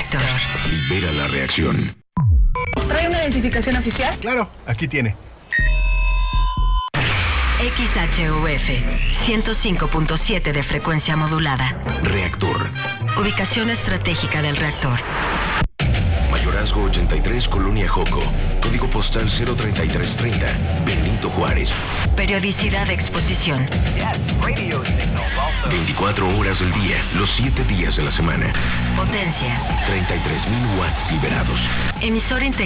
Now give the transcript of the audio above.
reactor. Libera la reacción. ¿Trae una identificación oficial? Claro, aquí tiene. XHUF 105.7 de frecuencia modulada. Reactor. Ubicación estratégica del reactor. Mayorazgo 83, Colonia Joco. Código postal 03330. Benito Juárez. Periodicidad de exposición. 24 horas del día, los 7 días de la semana. Potencia. 33,000 watts liberados. Emisor integrado.